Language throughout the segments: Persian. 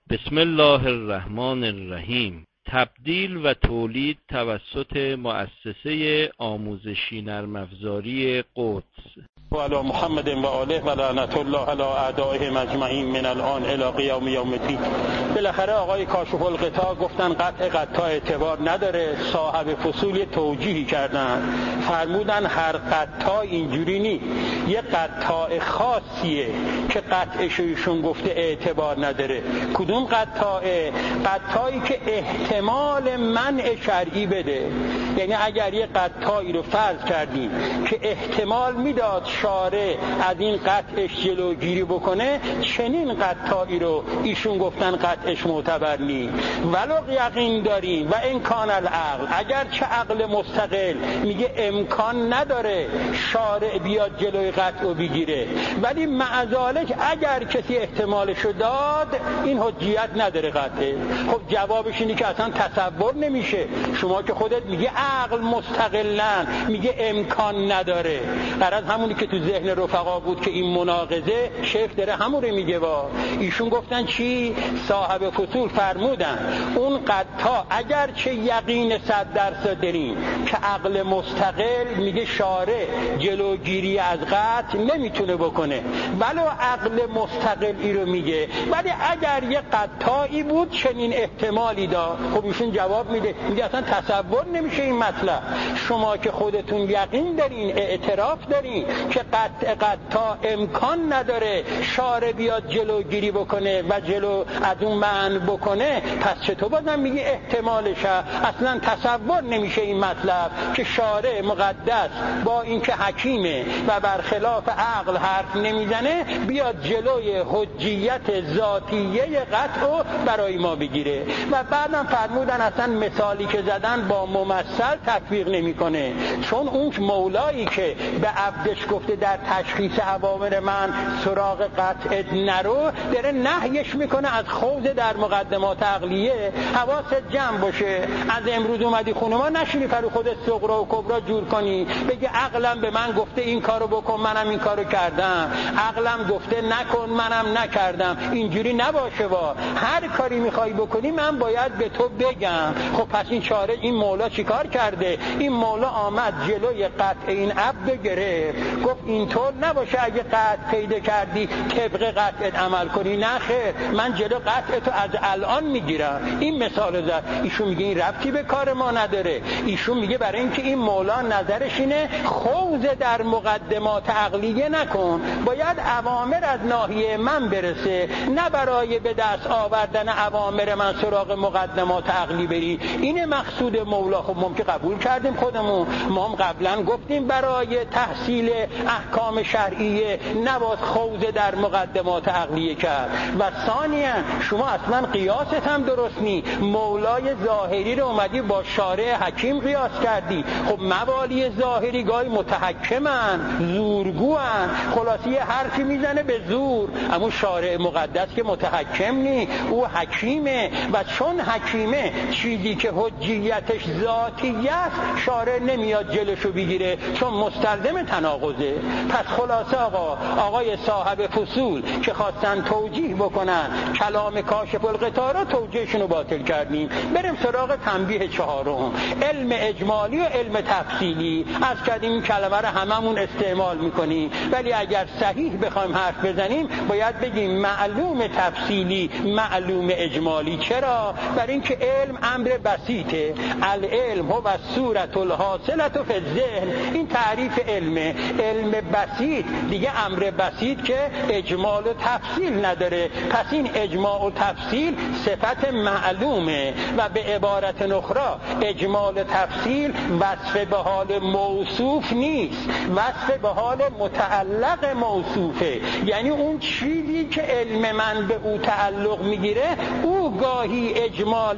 بسم الله الرحمن الرحیم. تبدیل و تولید توسط مؤسسه آموزشی نرم افزاری قدس. و علی محمد و آله و لعنت الله علی اعدائهم اجمعین من الان الی قیام یوم الدین. بالاخره آقای کاشف الغطا گفتن قطع اعتبار نداره. صاحب فصول توجیهی کردن، فرمودن هر قطع اینجوری نی، یه قطع خاصیه که قطعش ایشون گفته اعتبار نداره. کدوم قطعه؟ قطعی که احتمال منع شرعی بده. یعنی اگر یه قطعی رو فرض کردیم که احتمال میداد شارع از این قطعش جلوگیری بکنه، چنین قطعی رو ایشون گفتن قطعش معتبر نی. ولو یقین داریم و امکان العقل، اگر چه عقل مستقل میگه امکان نداره شارع بیاد جلوی قطع رو بگیره، ولی مع ذالک اگر کسی احتمالشو داد این حجیت نداره قطعه. خب جوابش اینه که اصلا تصور نمیشه. شما که خودت میگه عقل مستقلن، میگه امکان نداره. غرض همونی که تو ذهن رفقا بود که این مناقضه شیخ داره همون رو میگه. با ایشون گفتن چی؟ صاحب فصول فرمودن اون قطع اگر چه یقین 100% داریم که عقل مستقل میگه شارع جلوگیری از قطع نمیتونه بکنه، ولو عقل مستقلی رو میگه، ولی اگر یه قطعی بود چنین احتمالی داد. خب ایشون جواب میده، میگه اصلا تصور نمیشه این مطلب. شما که خودتون یقین دارین، اعتراف دارین که قطع امکان نداره شارع بیاد جلوگیری بکنه و جلو از اون منع بکنه، پس چطور بازم میگه احتمالشه؟ اصلا تصور نمیشه این مطلب که شارع مقدس با اینکه حکیمه و برخلاف عقل حرف نمیزنه بیاد جلوی حجیت ذاتیه قطع رو برای ما بگیره. و بعدم فرمودن اصلا مثالی که زدن با ممثل تطبیق نمیکنه، چون اون مولایی که به عبدش گفته در تشخیص اوامر من سراغ قطع نرو، داره نهیش میکنه از خوض در مقدمات عقلیه. حواست جمع باشه. از امروز اومدی خونه ما نشینی فرو خودت صغرا و کبرا جور کنی بگی عقلم به من گفته این کارو بکن منم این کارو کردم، عقلم گفته نکن منم نکردم. اینجوری نباشه. با هر کاری میخوای بکنی من باید به تو بگم. خب پس این شارع این مولا چیکار کرده؟ این مولا آمد جلوی قطع این عبد گرفت، گفت اینطور نباشه اگه قطع پیدا کردی طبق قطعت عمل کنی. نه خیر، من جلو قطعتو از الان میگیرم. این مثال زد. ایشون میگه این ربطی به کار ما نداره. ایشون میگه برای اینکه این مولا نظرش اینه خوض در مقدمات عقلیه نکن، باید اوامر از ناحیه من برسه، نه برای به دست آوردن اوامر من سراغ مقدمات عقلی بری. اینه مقصود مولا. خب ما که قبول کردیم خودمون، ما هم قبلا گفتیم برای تحصیل احکام شرعیه نباید خوض در مقدمات عقلیه کرد. و ثانیاً شما اصلا قیاست هم درست نی. مولای ظاهری رو اومدی با شارع حکیم قیاس کردی. خب موالی ظاهری گاهی متحکمن، زورگوان، خلاصی حرفی میزنه به زور. اما شارع مقدس که متحکم نی، او حکیمه. و چون حکیمه چیزی که حجیتش ذاتیه است شارع نمیاد جلوشو بگیره، چون مستلزم تناقضه. پس خلاصه آقای صاحب فصول که خواستن توجیه بکنن کلام کاشف الغطا رو توجیهشون رو باطل کردیم. بریم سراغ تنبیه چهارم، علم اجمالی و علم تفصیلی. از کردیم این کلمه رو هممون استعمال میکنیم، ولی اگر صحیح بخوایم حرف بزنیم باید بگیم معلوم تفصیلی، معلوم اجمالی. چرا؟ برای اینکه علم امر بسیطه. العلم هو الصورة الحاصلة فی الذهن. این تعریف علمه. علم بسیط دیگه امر بسیط که اجمال و تفصیل نداره. پس این اجماع و تفصیل صفت معلومه. و به عبارت اخرى اجمال و تفصیل وصف به حال موصوف نیست، وصف به حال متعلق موصوفه. یعنی اون چیزی که علم من به او تعلق میگیره او گاهی اجمال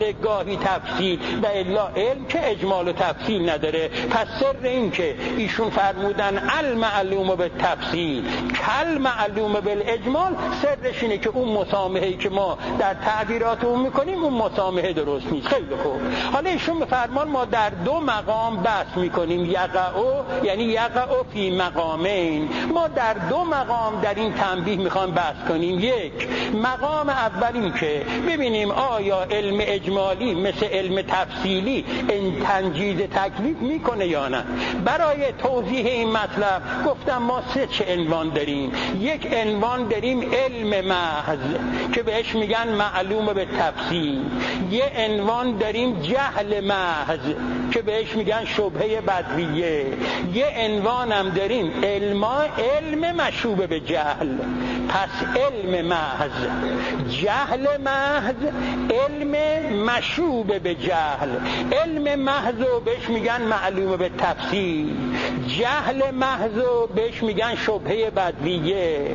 شبه گاهی تفصیل، و الا علم که اجمال و تفصیل نداره. پس سر این که ایشون فرمودن المعلوم به تفصیل کل معلوم بالاجمال، سرش اینه که اون مسامحه‌ای که ما در تعبیرات اون میکنیم اون مسامحه درست نیست. خیلی خوب، حالا ایشون بفرمان ما در دو مقام بحث میکنیم، یعنی یقع فی مقامین. ما در دو مقام در این تنبیه میخوام بحث کنیم. یک، مقام اول این که ببینیم آیا علم اجمالی مثل علم تفصیلی این تنجیز تکلیف میکنه یا نه. برای توضیح این مطلب گفتم ما سه عنوان داریم. یک عنوان داریم علم محض که بهش میگن معلوم به تفصیل. یه عنوان داریم جهل محض که بهش میگن شبهه بدویه. یه عنوان هم داریم علم مشوب به جهل. پس علم محض، جهل محض، علم مشوب به جهل. علم محض رو بهش میگن معلوم به تفصیل، جهل محض رو بهش میگن شبهه بدویه،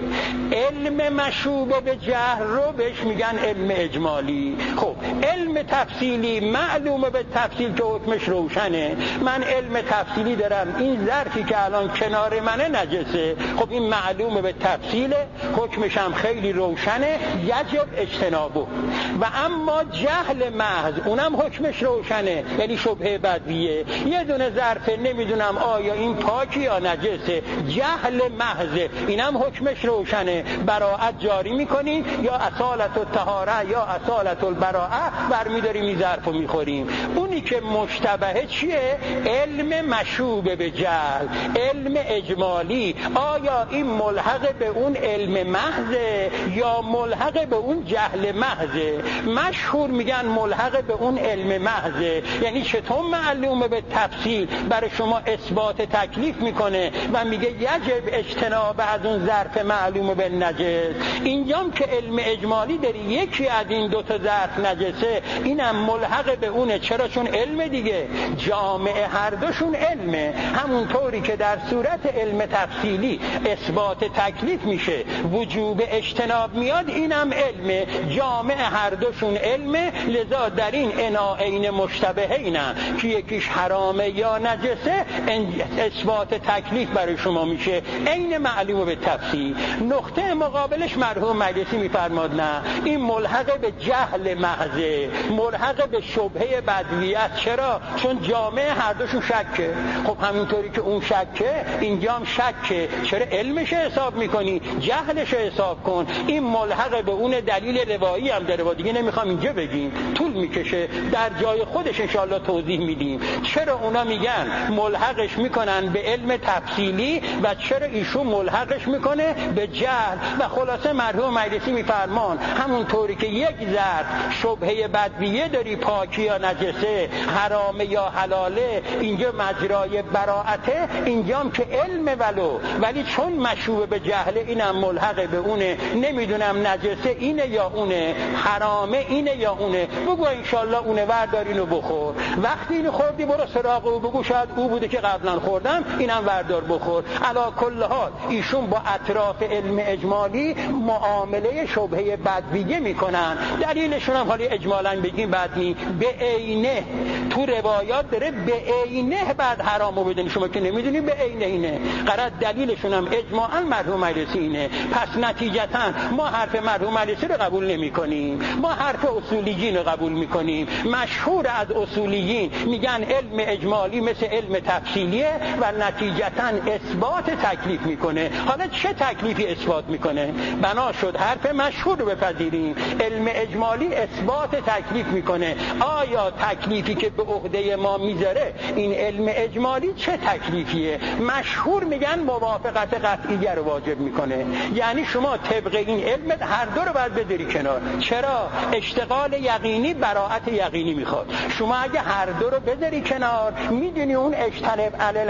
علم مشوب به جهل رو بهش میگن علم اجمالی. خب علم تفصیلی معلوم به تفصیل که حکمش روشنه. من علم تفصیلی دارم، این ظرفی که الان کنار منه نجسه، خب این معلوم به تفصیل، حکمش هم خیلی روشنه، یجب اجتنابه. و اما جهل محض اونم حکمش روشنه، یعنی شبهه بدویه. یه دونه ظرفه نمیدونم آیا این پاکی یا نجسه، جهل محض، اینم حکمش روشنه، براءت جاری میکنیم یا اصالت الطهاره یا اصالت البراءه برمیداریم این ظرفو میخوریم. اونی که مشتبهه چیه؟ علم مشوب به جهل، علم اجمالی. آیا این ملحق به اون علم محضه یا ملحق به اون جهل محضه؟ مشهور میگن ملحق به اون علم محضه. یعنی چطور معلومه به تفصیل برای شما اثبات تکلیف میکنه و میگه یجب اجتناب از اون ظرف معلومه به نجس. اینجام که علم اجمالی داری یکی از این دوتا ظرف نجسه، اینم ملحق به اونه. چرا؟ چون علم دیگه، جامع هر دوشون علمه. همونطوری که در صورت علم تفصیلی اثبات تکلیف میشه، وجوب اجتناب میاد، اینم علمه، جامع هر دوشون علمه. لذا در این عناعین مشتبهینن که یکیش حرامه یا نجسه، اثبات تکلیف برای شما میشه عین معلومه به تفصیل. نقطه مقابلش مرحوم مجلسی میفرماد نه، این ملحق به جهل محضه، ملحق به شبهه بدویت. چرا؟ چون جامع هر دوشون شکه. خب همینطوری که اون شکه اینجا هم شکه، چرا علمش حساب میکنی؟ جهلش حساب کن. این ملحق به اون دلیل روایی هم داره، با دیگه نمیخوام اینجا بگیم، طول میکشه، در جای خودش انشاءالله توضیح میدیم چرا اونا میگن ملحقش میکنن به علم تفصیلی و چرا ایشون ملحقش میکنه به جهل. و خلاصه مرحوم مجلسی میفرمان همونطوری که یک ظرف شبهه بدویه داری، پاکی یا نجسه، حرامه یا حلاله، اینجا مجرای براءته، اینجام که علم ولی چون مشوب به جهل، اینم ملحق به اونه، نمیدونم نجسه اینه یا اونه، حرامه اینه یا اونه، بگو انشالله اونه، وردارین و بخور. وقتی اینو خوردی برو سراغ او، بگو شاید او بوده که قبلا خوردم، اینم وردار بخور. علا کل حال ایشون با اطراف علم اجمالی معامله شبهه بدویه میکنن. دلیلشون هم حالی اجمالا بگیم بدنی به عینه، تو روایات داره به عینه بعد حرامو بدونی، شما که نمیدونی به عینه اینه. قرار دلیلشون هم اجماعا مرحوم مجلسی اینه. پس نتیجتا ما حرف مرحوم مجلسی رو قبول نمی کنیم، ما حرف اصولیین رو قبول میکنیم. مشهور از اصولیین میگن علم اجمالی مثل علم تفصیلیه و نتیجتا اثبات تکلیف میکنه. حالا چه تکلیفی اثبات میکنه؟ بنا شد حرف مشهور رو بپذیریم، علم اجمالی اثبات تکلیف میکنه. آیا تکلیفی که به عهده ما میذاره این علم اجمالی چه تکلیفیه؟ مشهور میگن موافقت قطعیه رو واجب میکنه. یعنی شما طبق این علم هر دو رو باید بذاری کنار. چرا؟ اشتغال یقینی براءت یقینی میخواد. شما اگه هر دو رو بذاری کنار، میدونی اون اجتنب علی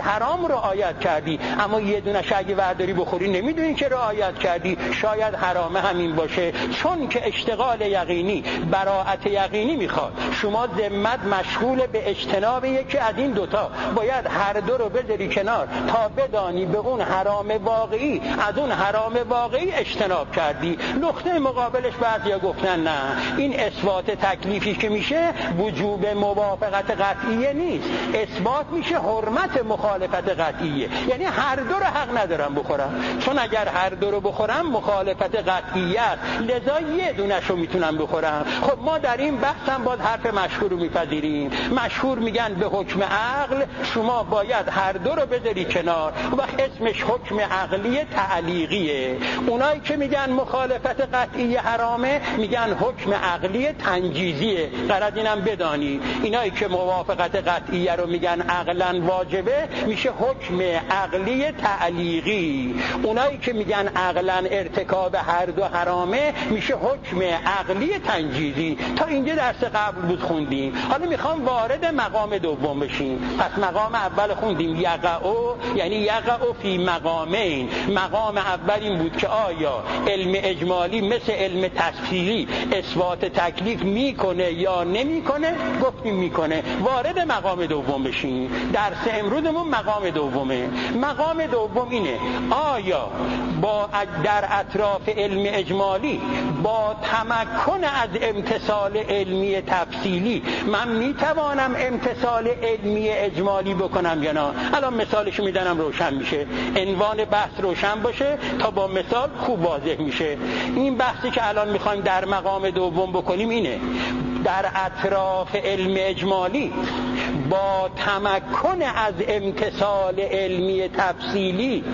حرام رعایت کردی، اما یه دونش اگه ورداری بخوری نمیدونی که رعایت کردی، شاید حرامه همین باشه. چون که اشتغال یقینی، براءت یقینی میخواد، شما ذمت مشغول به اجتناب یکی از این دوتا، باید هر دو رو بذاری کنار تا بدانی به اون حرام واقعی، از اون حرام واقعی اجتناب کردی. نقطه مقابلش بعضیا گفتن نه، این اثبات تکلیفی که میشه وجوب موافقت قطعیه نیست، اثبات میشه حرمت مخالفت قطعیه، یعنی هر دو رو حق ندارم بخورم، چون اگر هر دو رو بخورم مخالفت قطعیه است، لذا یه دونش رو میتونم بخورم. خب ما در این بحث هم باز حرف مشهور رو میپذیریم. مشهور میگن به حکم عقل شما باید هر دو رو بذاری کنار، وقت اسمش حکم عقلی تعلیقیه. اونایی که میگن مخالفت قطعی حرامه میگن حکم عقلی تنجیزیه. غرض اینم بدانی اینایی که موافقت قطعیه رو میگن عقلا واجبه میشه حکم عقلی تعلیقی، اونایی که میگن عقلا ارتکاب هر دو حرامه میشه حکم عقلی تنجیزی. تا اینجا درس قبل بود خوندیم، حالا میخوام وارد مقام دوم بشیم. پس مقام اول خوندیم یقعو، یعنی یقعو فی مقامین. مقام اول این بود که آیا علم اجمالی مثل علم تفصیلی اثبات تکلیف میکنه یا نمیکنه؟ گفتیم میکنه. وارد مقام دوم بشیم. درس امروزمون مقام دومه. مقام دوم اینه آیا در اطراف علم اجمالی با تمکن از امتثال علمی تفصیلی من میتوانم امتثال علمی اجمالی بکنم یا نه؟ الان مثالشو میدنم روشن میشه، عنوان بحث روشن باشه تا با مثال خوب واضح میشه. این بحثی که الان میخوایم در مقام دوم بکنیم اینه: در اطراف علم اجمالی با تمکن از امتثال علمی تفصیلی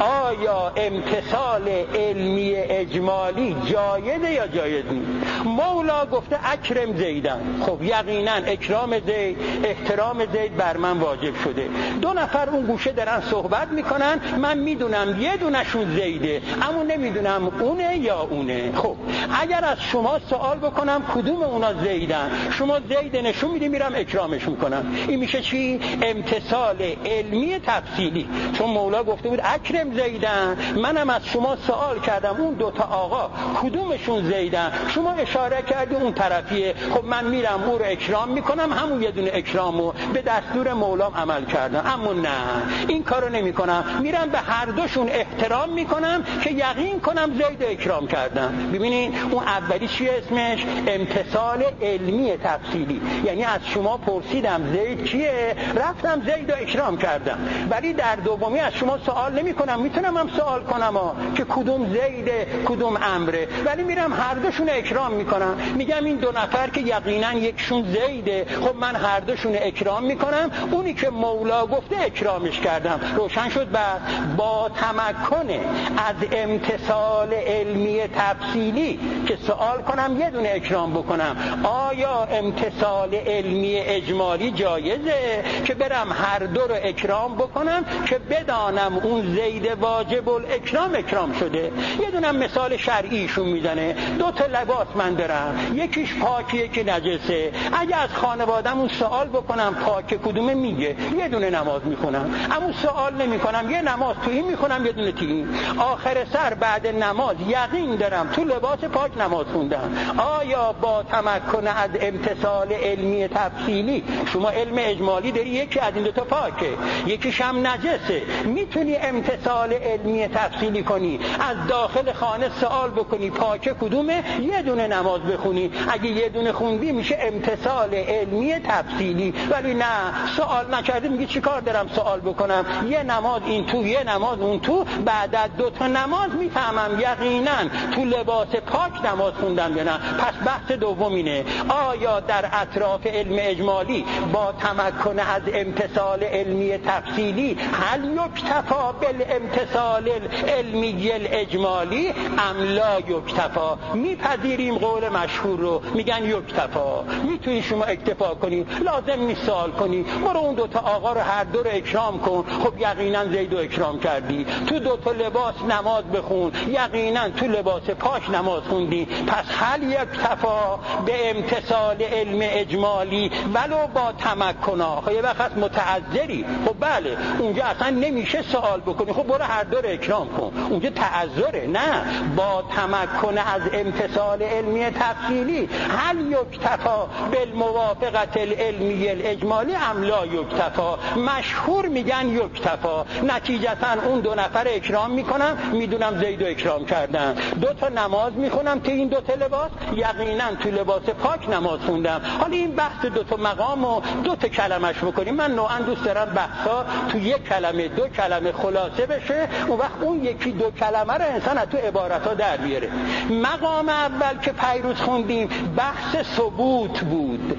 آیا امتثال علمی اجمالی جایزه یا جایز نیست؟ مولا گفته اکرم زیدن، خب یقینا اکرام زید، احترام زید بر من واجب شده. دو نفر اون گوشه دارن صحبت میکنن، من میدونم یه دونشون زیده اما نمیدونم اونه یا اونه. خب اگر از شما سوال بکنم کدوم اونا زیدن، شما زید نشون میدی میرم اکرامش میکنم، این میشه چی؟ امتثال علمی تفصیلی. چون مولا گفته بود اکرم زیدن، منم از شما سوال کردم اون دوتا آقا کدومشون زیدن، شما اشاره کردی اون طرفیه، خب من میرم او رو اکرام میکنم، همون یه دونه اکرامو به دستور مولام عمل کردم. اما نه، این کارو نمیکنم، میرم به هر دوشون احترام میکنم که یقین کنم زید اکرام کردم. ببینین اون اولی چیه اسمش؟ امتثال علمی تفصیلی، یعنی از شما پرسیدم زید کیه، رفتم زید رو اکرام کردم. ولی در دومی از شما سوال نمی کنم، میتونم هم سوال کنم که کدوم زیده کدوم امره، ولی میرم هر دوشون اکرام میکنم، میگم این دو نفر که یقینا یکشون زیده، خب من هر دوشون اکرام میکنم، اونی که مولا گفته اکرامش کردم. روشن شد؟ بعد با تمکن از امتثال علمی تفصیلی که سوال کنم یه دونه اکرام بکنم، آیا امتثال علمی اجمالی جایزه که برم هر دو رو اکرام بکنم که بدانم اون زید واجب الاکرام اکرام شده؟ یه دونم مثال شرعیشون میزنه، دو تا لباس من دارم، یکیش پاکه یکی نجسه، اگه از خانواده‌مون سوال بکنم پاک کدومه میگه یه دونه نماز میخونم، اما سوال نمیکنم یه نماز تو این میخونم یه دونه تو این، آخر سر بعد نماز یقین دارم تو لباس پاک نماز خوندم. آیا با تمکن از امتثال علمی تفصیلی شما علم اجمالی داری یکی از این دو تا پاکه یکیش هم نجسه، میتونی امتثال علمی تفصیلی کنی، از داخل خانه سوال بکنی پاک کدومه، یه دونه نماز بخونی، اگه یه دونه خوندی میشه امتثال علمی تفصیلی. ولی نه، سوال نکردی میگی چی کار دارم سوال بکنم، یه نماز این تو یه نماز اون تو، بعد از دو تا نماز میفهمم یقینا تو لباس پاک نماز خوندم یا نه. پس بحث دوم اینه: آیا در اطراف علم اجمالی با تمکن از امتثال علمی تفصیلی هل یکتفا بالامتثال العلمی الاجمالی ام لا یکتفا؟ میپذیریم قول مشهور مشهور رو میگن یکتفا. میتونی شما اکتفا کنی، لازم نیست سوال کنی. برو اون دوتا آقا رو هر دو رو اکرام کن، خب یقینا زید رو اکرام کردی. تو دوتا لباس نماز بخون، یقینا تو لباس پاک نماز خوندی. پس هل یکتفا به امتثال علم اجمالی ولو با تمکنا. خب یه وقت متعذری، خب بله اونجا اصلا نمیشه سوال بکنی، خب برو هر دو رو اکرام کن، اونجا تعذره. نه، با تمکن از امتثال علمی تفصیلی. هل یکتفا بالموافقت العلمی الاجمالی ام لا یکتفا. مشهور میگن یکتفا، نتیجتا اون دو نفر اکرام میکنم، میدونم زید رو اکرام کردن. دو تا نماز میخونم تو این دو تا لباس، یقینا تو لباس پاک نماز خوندم. حالا این بحث دو تا مقام و دو تا کلمش بکنیم. من نوعا دوست دارم بحثا تو یک کلمه دو کلمه خلاصه بشه، اون وقت اون یکی دو کلمه رو انسان از تو عبارت‌ها در بیاره. مقام اول که پیروز خوندیم بحث ثبوت بود،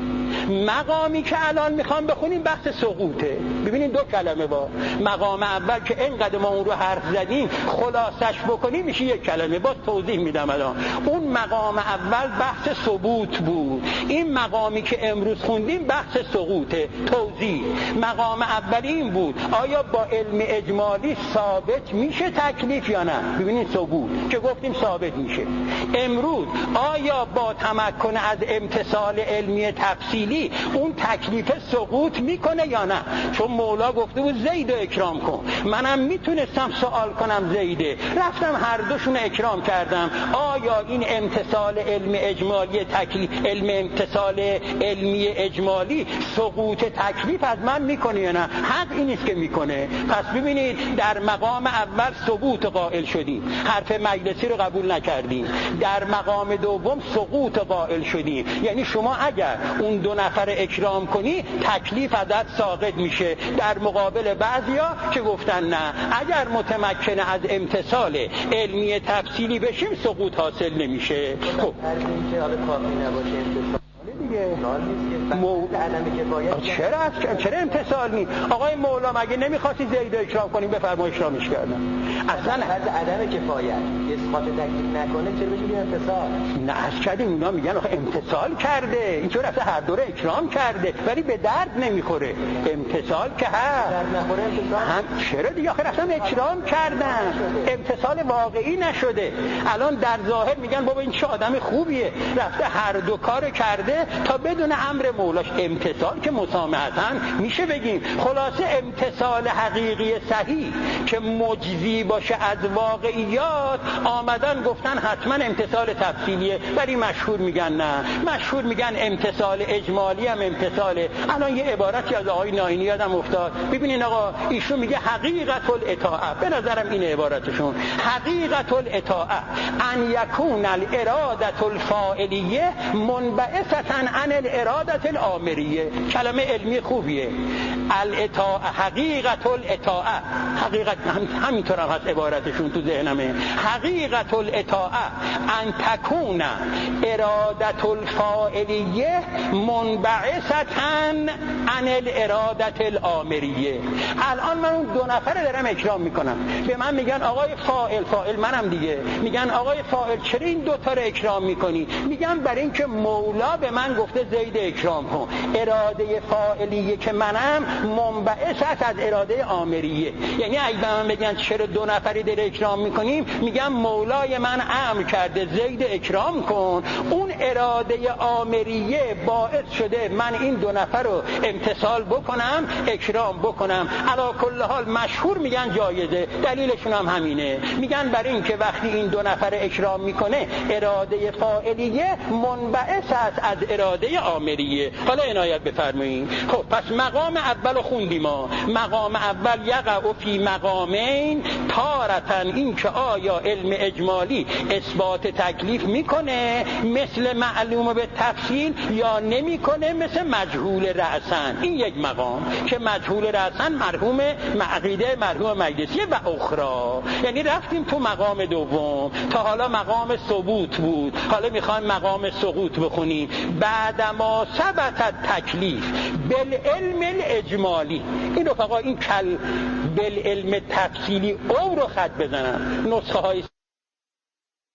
مقامی که الان میخوام بخونیم بحث سقوطه. ببینید دو کلمه با مقام اول که اینقدر ما اون رو حرف زدیم خلاصش بکنیم میشه یک کلمه. باز توضیح میدم الان. اون مقام اول بحث ثبوت بود، این مقامی که امروز خوندیم بحث سقوطه. توضیح: مقام اول این بود آیا با علم اجمالی ثابت میشه تکلیف یا نه؟ ببینید ثبوت که گفتیم ثابت میشه. امروز آیا با تمکن از امتثال علمی تفصیلی اون تکلیف سقوط میکنه یا نه؟ چون مولا گفته بود زید رو اکرام کن، منم میتونستم سوال کنم زیده، رفتم هر دوشون اکرام کردم. آیا این امتثال علم اجمالی تکلیف، علم امتثال علمی اجمالی سقوط تکلیف از من میکنه یا نه؟ حق این نیست که میکنه. پس ببینید در مقام اول ثبوت قائل شدیم، حرف مجلسی رو قبول نکردیم. در مقام دوم سقوط قائل شدیم، یعنی شما اگر اون دو نفر اکرام کنی تکلیف ازت ساقط میشه. در مقابل بعضیا که گفتن نه، اگر متمکن از امتثال علمی تفصیلی بشیم سقوط حاصل نمیشه. خب چرا امتثال نی؟ آقای مولا مگه نمیخواستی زید اکرام کنیم؟ بفرما اکرامش کردم. اصلا از عدم کفایت اسقاط تکلیف نکنه چرا بشه امتثال؟ نه از کردیم اونا میگن آخه امتثال کرده، اینطور رفته هر دوره اکرام کرده ولی به درد نمیخوره. امتثال که هست درد نخوره امتثال هم چرا دیگه؟ آخه رفتن اکرام کردن، امتثال واقعی نشده. الان در ظاهر میگن بابا این چه آدم خوبیه، رفته هر دو کار کرده تا بدون امر مولاش. امتثال که مسامحتاً میشه بگیم. خلاصه امتثال حقیقی صحیح که مجزی باشه از واقعیات، آمدن گفتن حتما امتثال تفصیلیه، ولی مشهور میگن نه، مشهور میگن امتثال اجمالی هم امتثاله. الان یه عبارتی از آقای ناینی یادم افتاد. ببینین آقا ایشون میگه حقیقت الاطاعه، به نظرم این عبارتشون حقیقت الاطاعه ان یکون الاراده الفاعلیه منبعثة عن الاراده الامریه. کلمه علمی خوبیه. الاطاعه، حقیقت الاطاعه، حقیقت همینطور هم هست عبارتشون تو ذهنمه. حقیقت الاطاعه ان تکون اراده الفاعلیه منبعثة عن الاراده الامریه. الان من اون دو نفر دارم اکرام میکنم، به من میگن آقای فاعل منم دیگه، میگن آقای فاعل چرا این دو تا رو اکرام میکنی؟ میگم برای اینکه مولا به من گفته زید اکرام کن. اراده فاعلیه که منم منبعث است از اراده آمریه. یعنی اگه به من بگن چرا دو نفری داره اکرام میکنیم، میگم مولای من امر کرده زید اکرام کن، اون اراده آمریه باعث شده من این دو نفر رو امتثال بکنم، اکرام بکنم. علی کل حال مشهور میگن جایزه، دلیلشون هم همینه. میگن برای اینکه وقتی این دو نفر اکرام میکنه اراده فاعلیه منبعث است از اراده آمریه. حالا عنایت بفرمایید. خب پس مقام اول خوندیم ما. مقام اول یقع فی مقامین تارتن، این که آیا علم اجمالی اثبات تکلیف میکنه مثل معلوم به تفصیل یا نمیکنه مثل مجهول رأسن. این یک مقام که مجهول رأسن مرحوم عقیده مرحوم مجلسی و اخرى. یعنی رفتیم تو مقام دوم. تا حالا مقام ثبوت بود، حالا میخوایم مقام سقوط بخونیم. بعدما ثبت تکلیف بالعلم الاجمالی. این رفقا این کل بالعلم تفصیلی او رو خط بزنم. نسخه های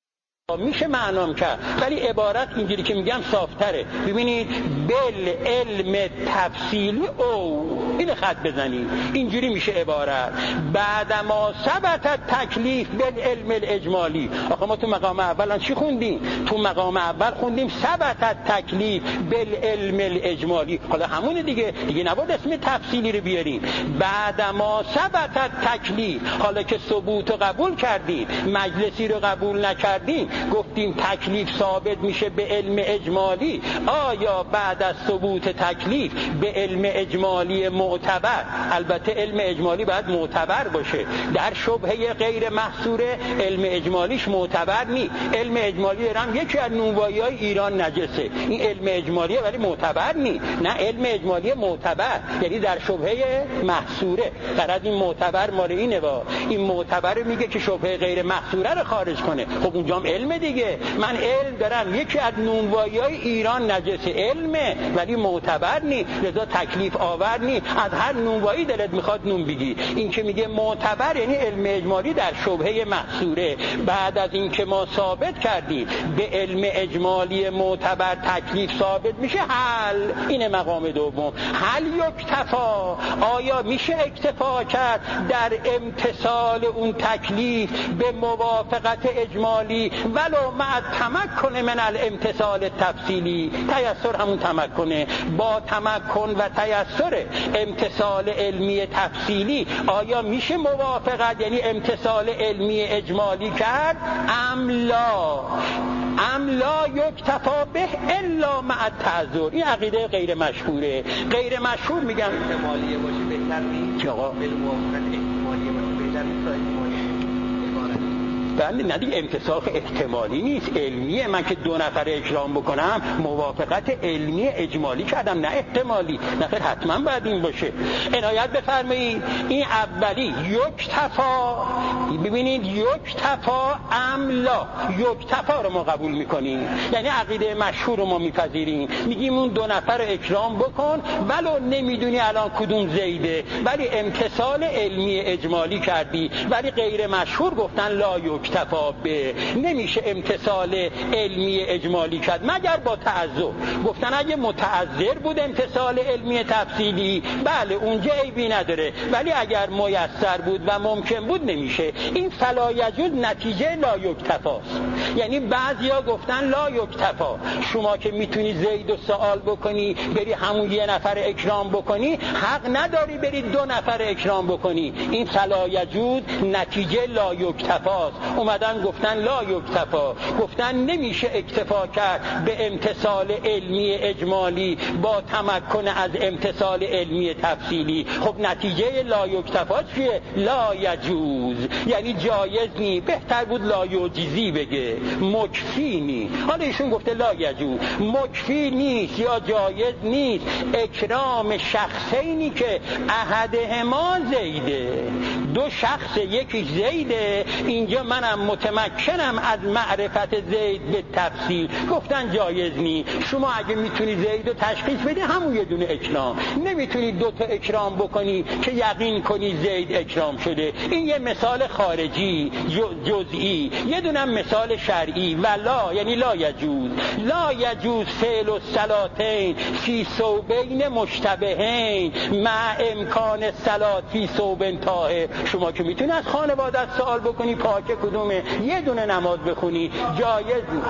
میشه معنام کرد، ولی عبارت اینجوری که میگم صافتره. ببینید بل علم تفصیلی او این خط بزنید، اینجوری میشه عبارت بعدما ثبت تکلیف بل علم الاجمالی. آخه ما تو مقام اول چی خوندیم؟ تو مقام اول خوندیم ثبت تکلیف بل علم الاجمالی. حالا همونه دیگه نباید اسم تفصیلی رو بیاریم. بعدما ثبت تکلیف، حالا که ثبوت رو قبول کردیم مجلسی رو قبول نکردیم گفتیم تکلیف ثابت میشه به علم اجمالی. آیا بعد از ثبوت تکلیف به علم اجمالی معتبر، البته علم اجمالی باید معتبر باشه، در شبهه غیر محصوره علم اجمالیش معتبر نی. علم اجمالی هم یکی از نونوایی‌های ایران نجسه، این علم اجمالیه ولی معتبر نی. نه علم اجمالی معتبر یعنی در شبهه محصوره. در این معتبر مال اینه این معتبر میگه که شبهه غیر محصوره رو خارج کنه. خب اونجا هم علم دیگه. من علم دارم یکی از نونوایی‌های ایران نجسه، علمه ولی معتبر نی، لذا تکلیف آور نی. از هر نونوایی دلت میخواد نون بگی. این که میگه معتبر یعنی علم اجمالی در شبهه محصوره. بعد از این که ما ثابت کردیم به علم اجمالی معتبر تکلیف ثابت میشه، حل. اینه مقام دوم. حل یکتفا، آیا میشه اکتفا کرد در امتثال اون تکلیف به موافقت اجمالی ولو مع تمکن من الامتثال تفصیلی؟ تیسر همون تمکنه. با تمکن و تیسر امتثال علمی تفصیلی آیا میشه موافقت یعنی امتثال علمی اجمالی کرد؟ ام لا یکتفا به الا مع التعذر. این عقیده غیر مشهوره. غیر مشهور میگن احتمالیه باشه بهتر نیست. آقا بالموافقت احتمالیه باشه بهتر نیست. بله نه دیگه امتصاص احتمالی نیست، علمیه. من که 2 نفر اکرام بکنم موافقت علمی اجمالی کردم نه احتمالی. نخیر حتما باید این باشه. عنایت بفرمایید این اولی یکتفا. ببینید یکتفا املا، یکتفا رو ما قبول میکنیم یعنی عقیده مشهور رو ما میپذیریم، میگیم اون 2 نفر اکرام بکن ولو نمیدونی الان کدوم زیده، ولی امتصال علمی اجمالی کردی. ولی غیر مشهور گفتن لا یکتفا به، نمیشه امتصال علمی اجمالی کرد مگر با تعذر. گفتن اگه متعذر بود امتصال علمی تفصیلی بله اونجا عیبی نداره، ولی اگر میسر بود و ممکن بود نمیشه. این فلا یجوز نتیجه لا یکتفاست. یعنی بعضیا گفتن لا یکتفا، شما که میتونی زید و سوال بکنی بری همون 1 نفر اکرام بکنی، حق نداری بری 2 نفر اکرام بکنی. این فلا یجوز نتیجه لا یکتفاست. اومدن گفتن لا یکتفا، گفتن نمیشه اکتفا کرد به امتثال علمی اجمالی با تمکن از امتثال علمی تفصیلی. خب نتیجه لا یکتفا چیه؟ لا یجوز یعنی جایز نی. بهتر بود لا یجزی بگه، مکفی نی. حالا ایشون گفته لا یجوز، مکفی نیست یا جایز نیست اکرام شخصینی که احدهما زیده. 2 شخص یکی زیده، اینجا منم متمکنم از معرفت زید به تفصیل. گفتن جایز نی. شما اگه میتونی زید رو تشخیص بدی همون 1 دونه اکرام، نمیتونی 2 تا اکرام بکنی که یقین کنی زید اکرام شده. این یه مثال خارجی جزئی، 1 دونه مثال شرعی. ولا یعنی لا یجوز، لا یجوز فعل الصلاتین فی ثوبین مشتبهین مع امکان الصلات فی ثوب طاهر. شما که میتونی از خانوادت سوال بکنی پاک کدومه، 1 دونه نماز بخونی جایز نیست.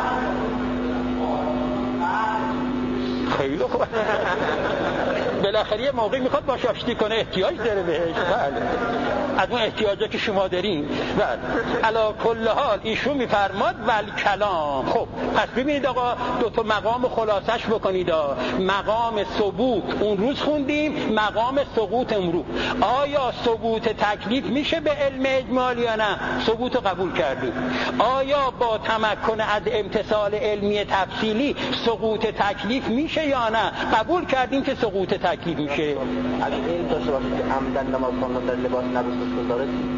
خیلی خوب. بالاخره یه موقعی میخواد باش آشتی کنه، احتیاج داره بهش. بله از اون احتیاجا که شما دارین. بله علا کل حال ایشون میفرماد ول کلام. خب پس ببینید آقا 2 تا مقام خلاصش بکنید. مقام ثبوت اون روز خوندیم، مقام سقوط امروز. آیا ثبوت تکلیف میشه به علم اجمالی یا نه؟ ثبوت قبول کردیم. آیا با تمکن از امتثال علمی تفصیلی سقوط تکلیف میشه یا نه؟ قبول کردیم که سقوط تکلیف میشه. اگه این داشته باشه که عمدن نماز خواندن در لباس نبوست گذاره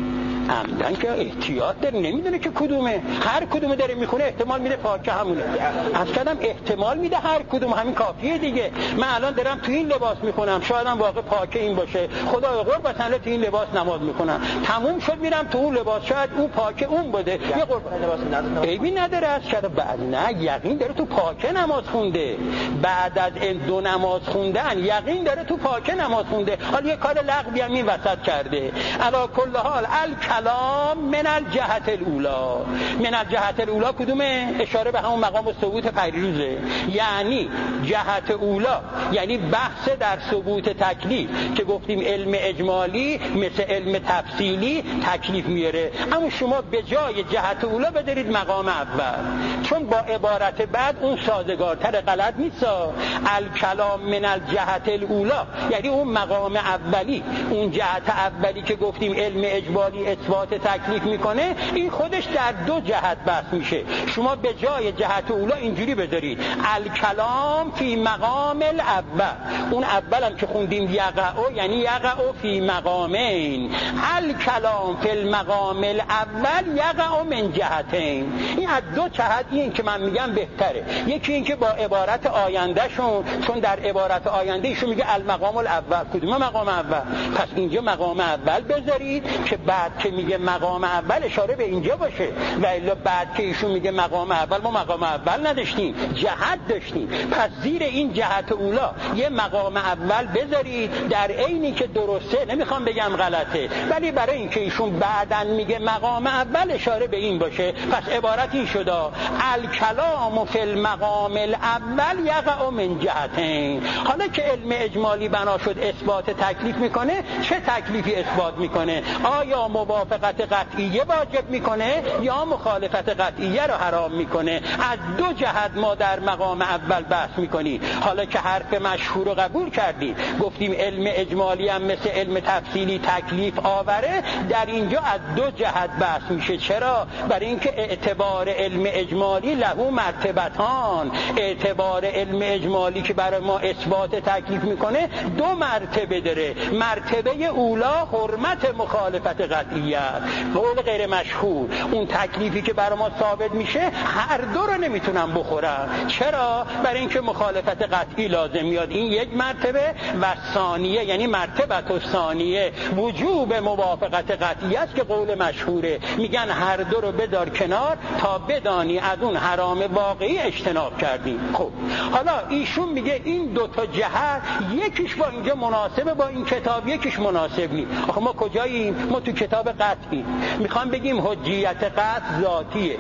عمدن که احتیاط داره، نمیدونه که کدومه، هر کدومه داره میخونه احتمال میده پاکه همونه. از کردم احتمال میده هر کدوم، همین کافیه دیگه. من الان دارم تو این لباس میخونم، شاید هم واقع پاکه این باشه، خدای قرب مثلا تو این لباس نماز میخونم، تموم شد میرم تو اون لباس، شاید اون پاکه اون بوده، یه قربان لباس عیبی نداره. از کردم بعد نه، یقین داره تو پاکه نماز خونده، بعد از این دو نماز خوندن یقین داره تو پاکه نماز خونده، حالا یه کار لغوی هم این وسط کرده. علا کل حال الکلام من الجهت الاولا. من الجهت الاولا کدومه؟ اشاره به همون مقام ثبوت پیروزه. یعنی جهت اولا یعنی بحث در ثبوت تکلیف که گفتیم علم اجمالی مثل علم تفصیلی تکلیف میاره، اما شما به جای جهت اولا بدارید مقام اول، چون با عبارت بعد اون سازگارتر. غلط نیست. الکلام من الجهت الاولا یعنی اون مقام اولی، اون جهت اولی که گفتیم علم اجمالی اثبات تکلیف میکنه، این خودش در دو جهت بحث میشه. شما به جای جهت اولا اینجوری بذارید الکلام فی مقام الاول. اون اولم که خوندیم یقع یعنی یقع فی مقامین، الکلام فی المقام الاول یقع من جهتین. این از دو جهت این که من میگم بهتره. یکی این که با عبارت آینده شون، چون در عبارت آینده ایشون میگه المقام الاول. کدوم مقام اول؟ پس اینجا مقام اول بذارید که بعد که میگه مقام اول اشاره به اینجا باشه، و الا بعد که ایشون میگه مقام اول، ما مقام اول نداشتیم، جهت داشتیم. پس زیر این جهت اولا یه مقام اول بذارید، در عینی که درسته، نمیخوام بگم غلطه، ولی برای اینکه ایشون بعدن میگه مقام اول اشاره به این باشه. پس عبارت این شده الکلام فی المقام الاول یقع من جهتین. حالا که علم اجمالی بنا شد اثبات تکلیف میکنه، چه تکلیفی اثبات میکنه؟ آیا موافقت قطعیه واجب میکنه یا مخالفت قطعیه رو حرام میکنه؟ از دو جهت ما در مقام اول بحث میکنی. حالا که حرف مشهور رو قبول کردی، گفتیم علم اجمالی هم مثل علم تفصیلی تکلیف آوره، در اینجا از دو جهت بحث میشه. چرا؟ برای اینکه اعتبار علم اجمالی له مرتبتان. اعتبار علم اجمالی که برای ما اثبات تکلیف میکنه دو مرتبه داره. مرتبه اولا حرمت مخالفت قطعیه، قول غیر مشهور، اون تکلیفی که برای ما ثابت میشه هر دو رو نمیتونم بخورم. چرا؟ برای اینکه مخالفت قطعی لازم میاد، این یک مرتبه. و ثانیه یعنی مرتبه ثانیه وجوب موافقت قطعی است که قول مشهوره. میگن هر دو رو بدار کنار تا بدانی از اون حرام واقعی اجتناب کردی. خب حالا ایشون میگه این دو تا جهت یکیش با اینجا مناسبه با این کتاب، یکیش مناسب نیست. آخه ما کجاییم؟ ما تو کتاب قطعی. میخوام بگیم حجیت قطع ذاتیه،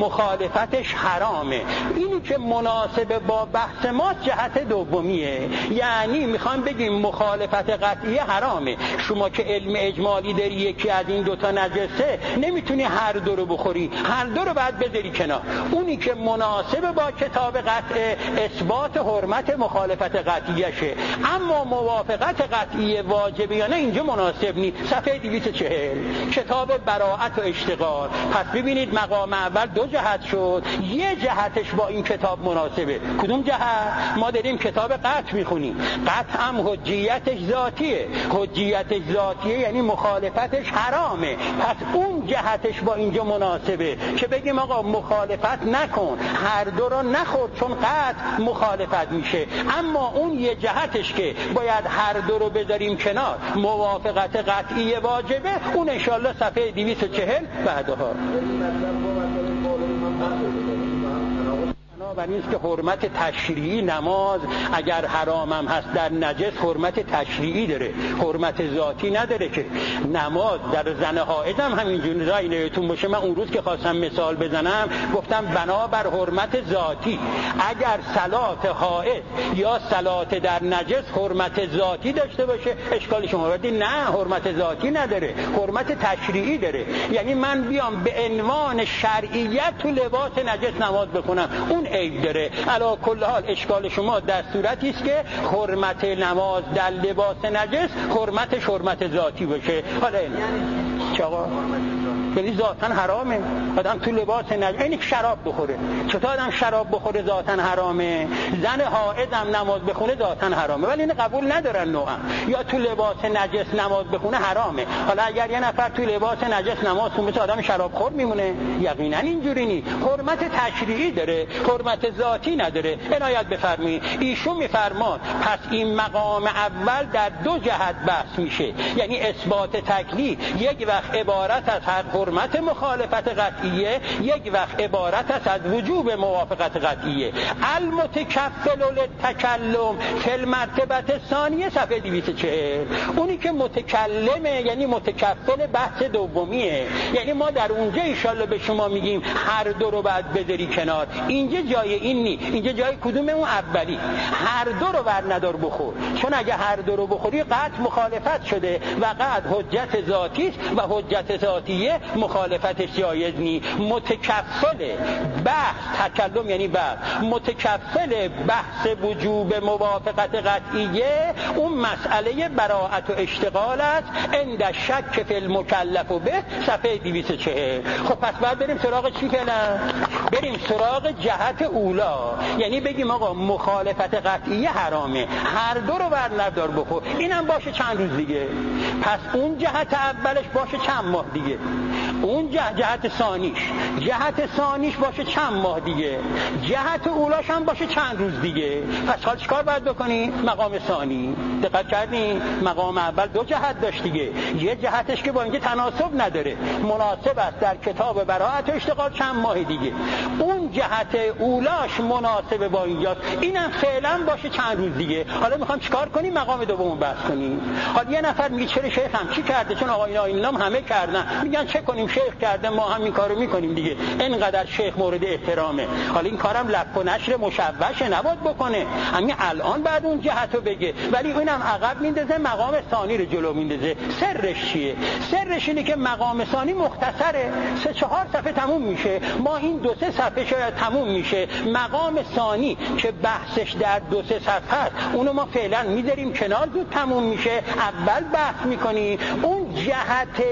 مخالفتش حرامه. اینی که مناسب با بحث ما جهت دومیه. یعنی میخوام بگیم مخالفت قطعی حرامه. شما که علم اجمالی داری یکی از این دوتا نجسه، نمیتونی هر دو رو بخوری، هر دو رو باید بذاری کنار. اونی که مناسب با کتاب قطع اثبات حرمت مخالفت قطعیشه، اما موافقت قطعی واجبه یا نه اینجا مناسب نیست. صفحه 240 کتاب براءت و اشتغال. پس ببینید مقام اول دو جهت شد، یه جهتش با این کتاب مناسبه. کدوم جهت؟ ما داریم کتاب قطع میخونیم، قطع هم حجیتش ذاتیه. حجیتش ذاتیه یعنی مخالفتش حرامه. پس اون جهتش با اینجا مناسبه که بگیم آقا مخالفت نکن، هر دو رو نخور، چون قطع مخالفت میشه. اما اون یه جهتش که باید هر دو رو بذاریم کنار، موافقت قطعی واجبه، اون انشالله صفحه 240 بعدها. بنابراین است که حرمت تشریعی نماز اگر حرامم هست در نجس حرمت تشریعی داره، حرمت ذاتی نداره. که نماز در زن حائض هم همینجوری رای نهتون باشه. من اون روز که خواستم مثال بزنم گفتم بنابر حرمت ذاتی، اگر صلات حائض یا صلات در نجس حرمت ذاتی داشته باشه اشکال شما وردی نه، حرمت ذاتی نداره، حرمت تشریعی داره. یعنی من بیام به عنوان شرعیت تو لباس نجس نماز بخونم، اون عیب داره. علا کل حال اشکال شما در صورتی است که حرمت نماز در لباس نجس حرمتش حرمت ذاتی باشه. حالا چه آقا؟ یعنی ذاتاً حرامه. آدم تو لباس نجس، اینی که شراب بخوره، چطور آدم شراب بخوره ذاتاً حرامه؟ زن حائض نماز بخونه ذاتاً حرامه، ولی این قبول ندارن نوعا. یا تو لباس نجس نماز بخونه حرامه. حالا اگر یه نفر تو لباس نجس نماز خونه مثل آدم شرابخور میمونه؟ یقینا اینجوری نیست. حرمت تشریعی داره، حرمت ذاتی نداره. عنایت بفرمایید. ایشون میفرماد پس این مقام اول در دو جهت بحث میشه، یعنی اثبات تکلیف یک وقت عبارت از حرمت مخالفت قطعیه، یک وقت عبارت است از وجوب موافقت قطعیه. المتکفل للتکلم فی المرتبه الثانیه صفحه 240. اونی که متکلمه یعنی متکفل بحث دومیه، یعنی ما در اونجا ان شاءالله به شما میگیم هر دو رو بعد بذاری کنار. اینجا جای این نی، اینجا جای کدوم اون اولی. هر دو رو بر ندار بخور، چون اگه هر دو رو بخوری قطع مخالفت شده و قطع حجت ذاتی است و حجت ذاتیه مخالفتش جایز نی. متکفل بحث تکلم یعنی بحث، متکفل بحث وجوب موافقت قطعیه اون مسئله براءت و اشتغال است عند شک فی المکلف به صفحه 240. خب پس بعد بریم سراغ چی کنم؟ بریم سراغ جهت اولا، یعنی بگیم آقا مخالفت قطعیه حرامه، هر دو رو بر ندار بخور. اینم باشه چند روز دیگه. پس اون جهت اولش باشه چند ماه دیگه، اون جهت ثانیش باشه چند ماه دیگه، جهت اولاش هم باشه چند روز دیگه. پس حال چیکار باید بکنی؟ مقام ثانی. دقت کردین؟ مقام اول دو جهت داشت دیگه، یه جهتش که با اینکه تناسب نداره، مناسب است در کتاب براءت و اشتغال چند ماه دیگه. اون جهت اولاش مناسب با اینجاست، اینم فعلا باشه چند روز دیگه. حالا میخوام چیکار کنیم؟ مقام دوم بحث کنیم. حالا یه نفر میگه چرا شیخ هم چی کرده؟ چون آقا اینا همه کردن. میگن چه کنیم؟ شیخ کرده ما هم این کارو میکنیم دیگه. اینقدر شیخ مورد احترامه. حالا این کارم لف و نشر مشوشه نباید بکنه، همین الان بعد اون جهتو بگه، ولی اینم عقب میندازه مقام ثانی رو جلو میندازه. سرش چیه؟ سرش اینه که مقام ثانی مختصره، 3-4 صفحه تموم میشه. ما این 2-3 صفحه شاید تموم میشه. مقام ثانی که بحثش در 2-3 صفحه است اونو ما فعلا میذاریم کنار، زود تموم میشه. اول بحث میکنیم اون جهت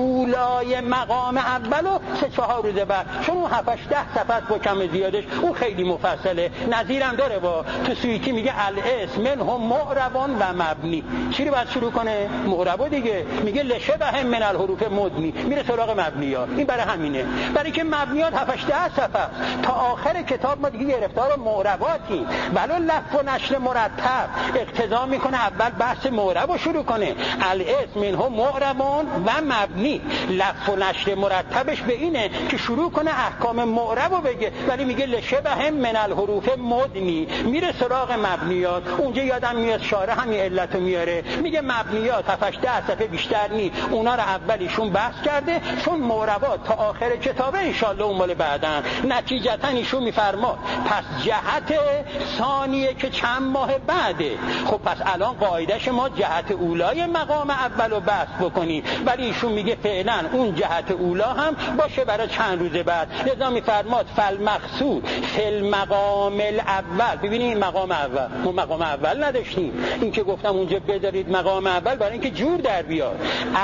اولای مقام اولو 3-4 روز بعد، چون اون 7-8 صفحه با کم زیادش اون خیلی مفصله. نظیرم داره با تو سویتی میگه الاسم منهم معربان و مبنی. چی رو باید شروع کنه؟ معربو دیگه. میگه لشبه من الحروف مدنی، میره سراغ مبنیات. این برای همینه، برای که مبنیات 7-8 صفحه تا آخر کتاب ما دیگه گرفتار معرباتی. ولو لف و نشر مرتب اقتضا میکنه اول بحث معربو شروع کنه. الاسم منهم معربان و مبنی، لف و نشر مرتبش به اینه که شروع کنه احکام معربو بگه، ولی میگه لشبه من الحروف مدنی، میره سراغ مبنیات. اونجا یادم میاد شارح همین علتو میاره، میگه مبنیات 7-8 صفحه بیشتر نی، اونا رو اولیشون بحث کرده، چون معربات تا آخر کتابه انشالله اون مال بعدن. نتیجتا ایشون میفرماد پس جهت ثانیه که چند ماه بعده. خب پس الان قاعدش ما جهت اولای مقام اولو بحث بکنیم، ولی ایشون میگه فعلا اون جهت اولا هم باشه برای چند روز بعد. لذا میفرماد فالمقصود فی المقام الاول. ببینید مقام اول، ما مقام اول نداشتیم، این که گفتم اونجا بذارید مقام اول برای اینکه جور در بیاد.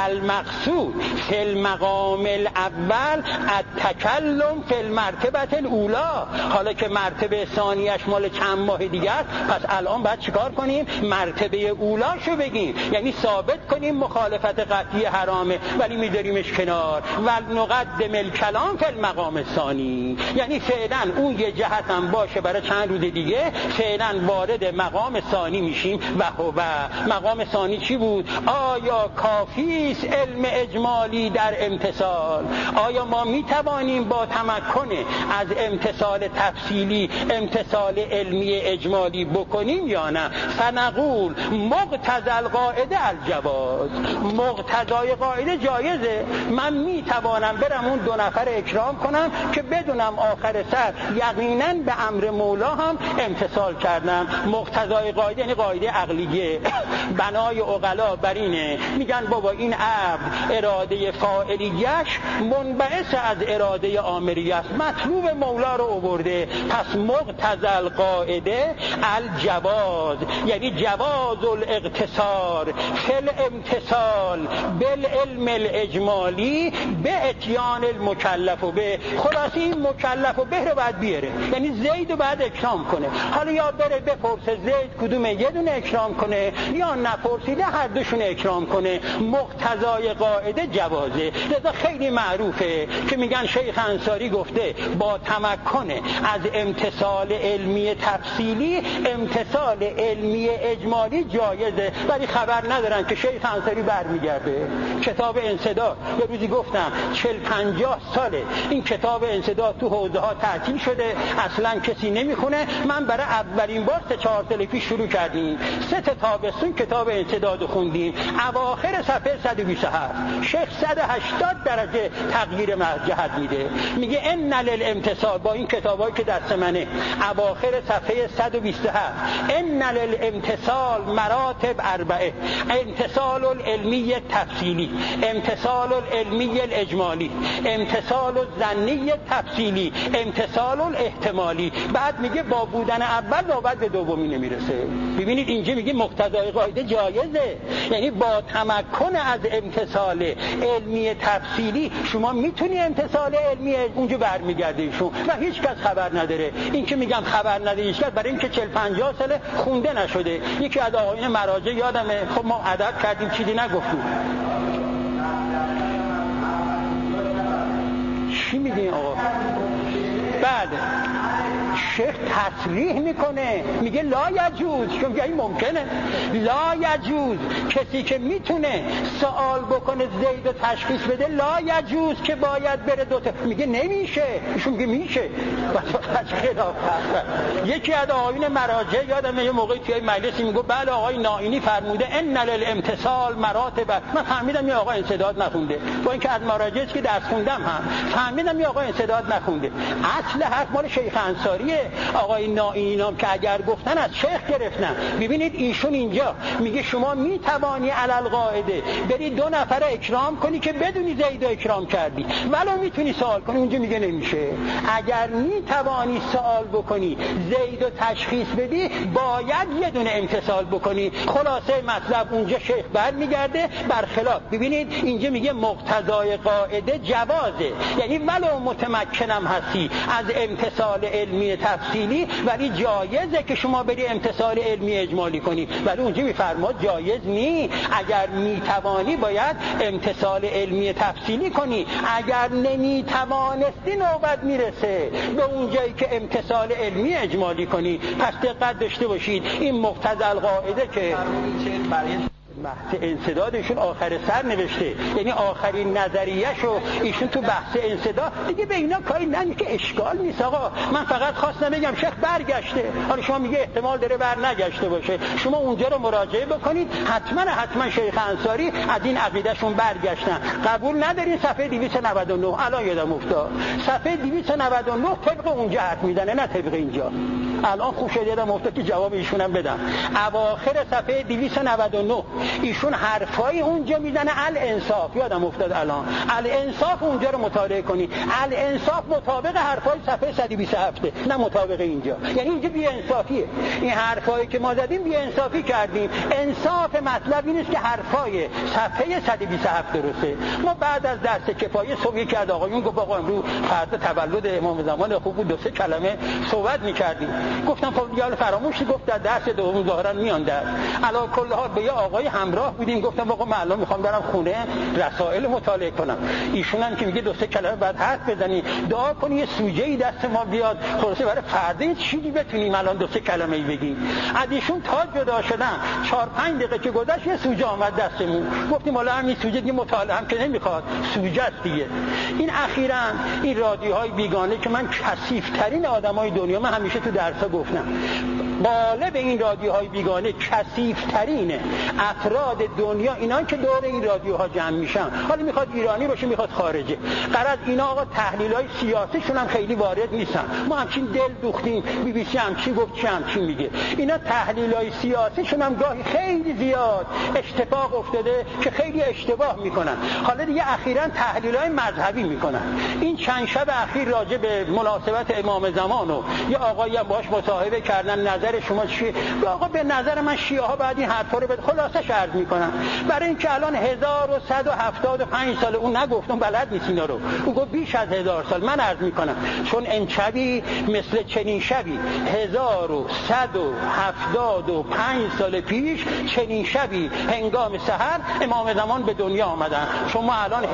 المقصود فی المقام الاول التکلم فی المرتبه الاولا. حالا که مرتبه ثانیش مال چند ماه دیگه است، پس الان باید چیکار کنیم؟ مرتبه اولاشو بگیم، یعنی ثابت کنیم مخالفت قطعی حرامه ولی میذاریمش کنار. و نقدم الکلام فی المقام الثانی، یعنی فعلا اون یه جهت هم باشه برای چند روز دیگه. فعلا وارد مقام ثانی میشیم. و مقام ثانی چی بود؟ آیا کافیست علم اجمالی در امتثال؟ آیا ما میتوانیم با تمکن از امتثال تفصیلی امتثال علمی اجمالی بکنیم یا نه؟ فنقول مقتضی القاعده الجواز. مقتضای قاعده جایزه، من میتوانم برم اون 2 نفر اکرام کنم که بدونم آخر سر یقینا به امر مولا هم امتثال کردم. مقتضای قاعده یعنی قاعده عقلیه. بنای عقلا بر اینه، میگن بابا این عبد اراده فاعلیش منبعث از اراده آمریه است، مطلوب مولا رو آورده. پس مقتضی القاعده الجواز، یعنی جواز الاقتصار فی الامتثال بالعلم الاجمالی به اتیان المکلف و به. خلاصه این مکلف و به رو باید بیاره، یعنی زید رو باید اکرام کنه. حالا یا بره بپرسه زید کدومه، یه دونه اکرام کنه، یا نپرسیده هر دوشون اکرام کنه. مقتضای قاعده جوازه. لذا خیلی معروفه که میگن شیخ انصاری گفته با تمکن از امتصال علمی تفصیلی امتصال علمی اجمالی جایزه، ولی خبر ندارن که شیخ انصاری برمیگرده. کتاب انسداد یه روزی گفتم 40-50 ساله این کتاب انسداد تو حوزه ها تعطیل شده، اصلا کسی نمیخونه. من برای اولین بار 3-4 سال پیش شروع کردیم، 3 تابستون کتاب انسداد خوندیم. اواخر صفحه 127 شیخ 180 درجه تغییر جهت میده، میگه ان للامتصال، با این کتابایی که دست منه، اواخر صفحه 127 ان للامتصال مراتب 4: امتصال العلمی تفصیلی، امتصال العلمی الاجمالی، امتصال الظنی تفصیلی، امتصال الاحتمالی. بعد میگه با بودن اول نوبت به دومی نمیرسه. ببینید اینجا میگه مقتضای قاعده جایزه، یعنی با تمکن از امتصال علمی تفصیلی شما میتونی امتصال علمی اونجا برمیگرده ایشون و هیچ کس خبر نداره. این که میگم خبر نداره هیچ کس، برای اینکه 40-50 ساله خونده نشده. یکی از آقایون مراجع یادمه، خب ما ادب کردیم چیزی نگفتیم. چی میگین آقا؟ بعد شیخ تصریح میکنه، میگه لا یجوز، چون میگه این ممکنه، لا یجوز کسی که میتونه سوال بکنه زید و تشخیص بده، لا یجوز که باید بره دوتا، میگه نمیشه، ایشون میگه میشه. یکی از آقایون مراجع یادمه یه موقعی توی مجلسی میگه بله آقای نائینی فرموده ان للامتصال مراتب. من فهمیدم یه آقا انسداد نخونده، با اینکه از مراجعی که درس خوندم هم فهمیدم یه آقا انسداد نخونده. اصل حرف مال شیخ انصاری آقای نائینی نام که اگر گفتن از شیخ گرفتن. ببینید ایشون اینجا میگه شما میتوانی علل قاعده بری 2 نفر اکرام کنی که بدونی زید اکرام کردی، ولو میتونی سوال کنی. اونجا میگه نمیشه. اگر میتوانی سوال بکنی زید تشخیص بدی باید یه دونه امتصال بکنی. خلاصه مطلب اونجا شیخ برمیگرده برخلاف. ببینید اینجا میگه مقتضای قاعده جوازه، یعنی ولو متمکنم هستی از امتصال علمی تفصیلی ولی جایزه که شما بری امتصال علمی اجمالی کنی، ولی اونجا میفرماد جایز نی. اگر میتوانی باید امتصال علمی تفصیلی کنی، اگر نمیتوانستی نوبت میرسه به اونجایی که امتصال علمی اجمالی کنی. پس دقت داشته باشید این مقتضی القاعده که بحث انسدادشون آخر سر نوشته، یعنی آخرین نظریه‌شو ایشون تو بحث انسداد دیگه به اینا کاری نمی که اشکال نیست. آقا من فقط خواستم بگم شیخ برگشته، حالا شما میگه احتمال داره برنگشته باشه، شما اونجا رو مراجعه بکنید، حتما شیخ انصاری از این عقیدهشون برگشتن. قبول ندارین صفحه 299 الان یادم افتاد، صفحه 299 طبق اونجا حرف میزنه نه طبق اینجا. الان خوب شد یادم افتاد که جواب ایشونم بدم. اواخر صفحه 299 ایشون حرفای اونجا میزنه الانصاف، یادم افتاد الان الانصاف اونجا رو مطالعه کنی. الانصاف مطابق حرفای صفحه 127 نه مطابق اینجا، یعنی اینجا بی انصافیه. این حرفایی که ما زدیم بی انصافی کردیم. انصاف مطلب این است که حرفای صفحه 127 درسته. ما بعد از درس کفایه صبح یکی از آقایون گفت آقا امروز فردا تولد امام زمان خوب بود، 2-3 کلمه صحبت می‌کردیم. گفتم خب دیگه فراموش گفت در درس دوم ظاهرا میان در علا کل حال به یه آقای همراه بودیم. گفتم آقا من الان میخوام برم خونه رسائل مطالعه کنم. ایشون هم که میگه 2-3 کلمه بعد حرف بزنی، دعا کنی یه سوژه‌ای دست ما بیاد خلاصه برای فردا چیزی بتونیم الان 2-3 کلمه بگیم. از ایشون تا جدا شدم 4-5 دقیقه که گذشت یه سوژه آمد دستمون، گفتیم حالا همین سوژه دیگه مطالعه هم که نمیخواد، سوژه است دیگه. این اخیراً این رادیوهای بیگانه که من کثیف‌ترین آدمای دنیا، من همیشه تو درس‌ها گفتم غالب این رادیوهای بیگانه کثیف‌ترین افراد دنیا اینان که دور این رادیوها جمع میشن، حالا میخواد ایرانی باشه میخواد خارجه. غرض اینا آقا تحلیلای سیاسیشون هم خیلی وارد نیستن. ما همچین دل دوختیم BBC هم چی گفت چی هم چی میگه. اینا تحلیلای سیاسیشون هم گاهی خیلی زیاد اتفاق افتاده که خیلی اشتباه میکنن. حالا دیگه اخیراً تحلیلای مذهبی میکنن. این چند شب اخیر راجع به مناسبت امام زمان و یه آقایی هم باهاش مصاحبه کردن، نظر نظر شما چیه؟ آقا به نظر من شیعه ها باید این حرفا رو بده. خلاصش عرض میکنم برای اینکه الان 1175 سال اون نگفتم بلد نیست اینا رو، اون گفت بیش از 1000 سال. من عرض میکنم چون این شبی مثل چنین شبی 1175 سال پیش چنین شبی هنگام سحر امام زمان به دنیا آمدن. شما الان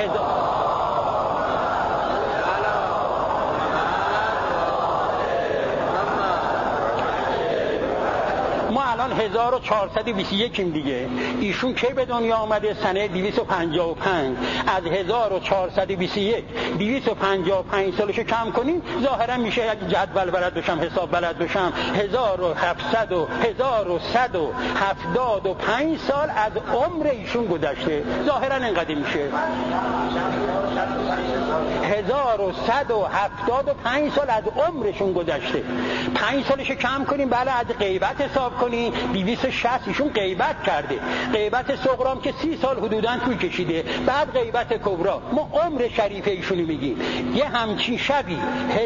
ما الان 1421 دیگه. ایشون کی به دنیا آمده؟ سنه 255. از 1421 255 سالشو کم کنین ظاهرا میشه اگه جدول بلد باشم حساب بلد باشم 1775 سال از عمر ایشون گذشته. ظاهرا اینقدر میشه 1175 سال از عمرشون گذشته. 5 سالشو کم کنیم بله از غیبت حساب کنیم 260 ایشون غیبت کرده. غیبت صغرام که 30 سال حدوداً طول کشیده، بعد غیبت کبرا. ما عمر شریف ایشونو میگیم. یه همچین شبی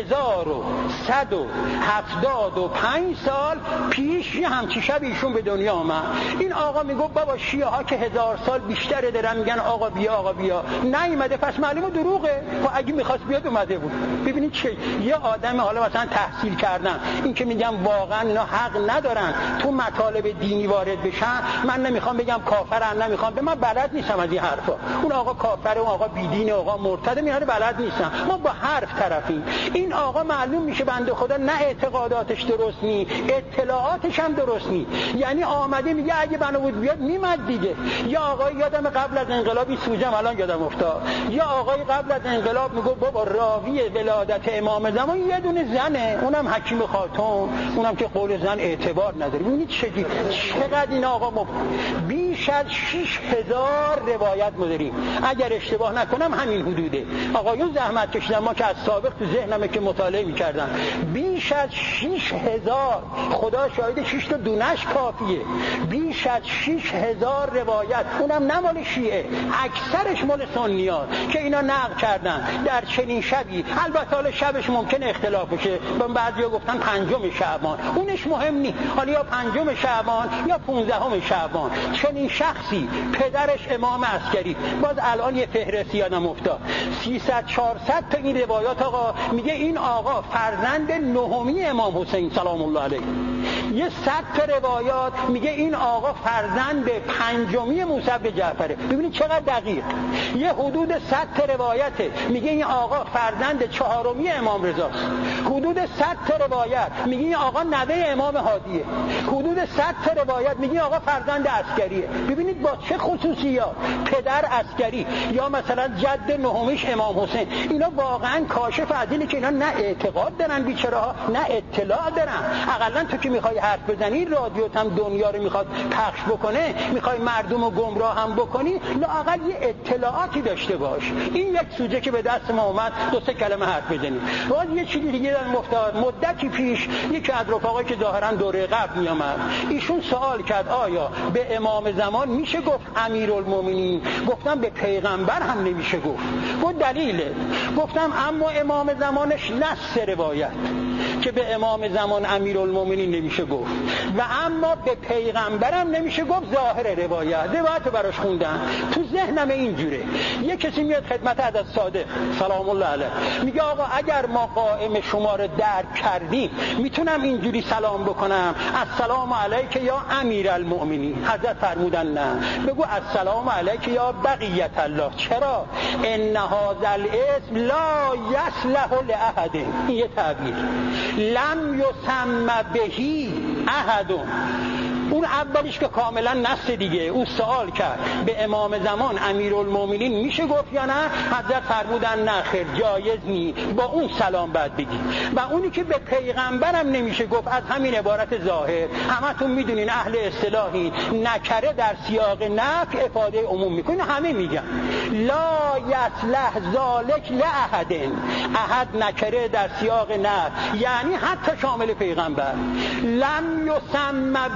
1175 سال پیش یه همچین شبی ایشون به دنیا آمد. این آقا میگه بابا شیعه ها که 1000 سال بیشتره دارن میگن آقا بیا آقا بیا، نیومده پس معلومه دروغه. خب اگه میخواست بیاد اومده بود. ببینید چه یه آدم حالا مثلا تحصیل کردن این که میگم واقعا اینا حق ندارن تو مطالب دینی وارد بشن. من نمیخوام بگم کافرن، نمیخوام من بلد نیستم از این حرفا. اون آقا کافره، اون آقا بیدینه، آقا مرتد، میاره بلد نیستم. ما با حرف طرفیم. این آقا معلوم میشه بنده خدا نه اعتقاداتش درست نی، اطلاعاتش هم درست نی. یعنی آمده میگه اگه بنا بود بیاد میمد دیگه. یا آقای یادم قبل از انقلاب این سوجم الان یادم افتاد، یا آقای قبل از انقلاب میگه بابا راوی ولادت امام زمان یه دونه زنه، اونم حکیم خاتون، اونم که قول زن اعتبار نداره. ببینید چقدر این آقا بیش از 6000 روایت ما داریم. اگر اشتباه نکنم همین حدوده. آقایون زحمت کشیدن، ما که از سابق تو ذهنمه که مطالعه می‌کردن بیش از 6000. خدا شاهد 6 تا دونش کافیه. بیش از 6000 روایت، اونم نه مال شیعه، اکثرش مال سنیان که اینا نقل کردن در چنین شبی. البته حالا شبش ممکنه اختلاف بشه، بعضیا گفتن 5 شعبان، اونش مهم نیست، حالا یا 5 شعبان یا 15 شعبان. چنین شخصی پدرش امام عسکری، باز الان یه فهرستی یادم افتاد 300 400 تا این روایات آقا میگه این آقا فرزند نهمی امام حسین سلام الله علیه. یه 100 تا روایات میگه این آقا فرزند 5می موسی بن جعفره. ببینید چقدر دقیق. یه حدود 100 تا روایته میگه این آقا فرزند 4می امام رضاست. حدود 100 تا روایت میگه این آقا نوه امام هادیه. حدود 100 تا روایت میگه این آقا فرزند عسکریه. ببینید با چه خصوصیات، پدر عسکری یا مثلا جد نهمیش امام حسین. اینا واقعا کاشف از اینه که اینا نه اعتقاد دارن بیچاره‌ها، نه اطلاع دارن. حداقل تو که میخوای حرف بزنی، رادیوت هم دنیا رو میخواد پخش بکنه، میخوای مردم رو گمراه هم بکنی، لااقل یه اطلاعاتی داشته باش. این یک سوژه که به دست ما اومد، 2-3 کلمه حرف بزنیم. باز یه چیزی دیگه در افتاد. مدتی پیش یکی از رفقایی که ظاهرا دوره قبل میامد، ایشون سوال کرد آیا به امام زمان میشه گفت امیرالمومنین؟ گفتم به پیغمبر هم نمیشه گفت. و دلیله گفتم اما امام زمانش نص روایت که به امام زمان امیرالمومنین نمیشه گفت و اما به پیغمبرم نمیشه گفت. ظاهر روایت براش خوندم تو ذهنم اینجوره. یه کسی میاد خدمت حضرت صادق سلام الله علیه میگه آقا اگر ما قائم شما رو درک کردیم میتونم اینجوری سلام بکنم السلام علیک یا امیرالمؤمنین؟ حضرت فرمودن نه، بگو السلام علیک یا بقیت الله. چرا؟ ان هذا الاسم لا یصلح لاحد. این یه تعبیر لم یسمى بهی احد. اون اولیش که کاملا نص دیگه. اون سوال کرد به امام زمان امیرالمومنین میشه گفت یا نه؟ حضرت فرمودن نه خیر، جایز نی، با اون سلام بعد بگی. و اونی که به پیغمبرم نمیشه گفت از همین عبارت ظاهر. همتون میدونین اهل اصطلاحی، نکره در سیاق نفی افاده عموم میکنه. همه میگن لا یصلح ذالک لاحد. احد نکره در سیاق نفی یعنی حتی شامل پیغمبر. لم یسمى بهی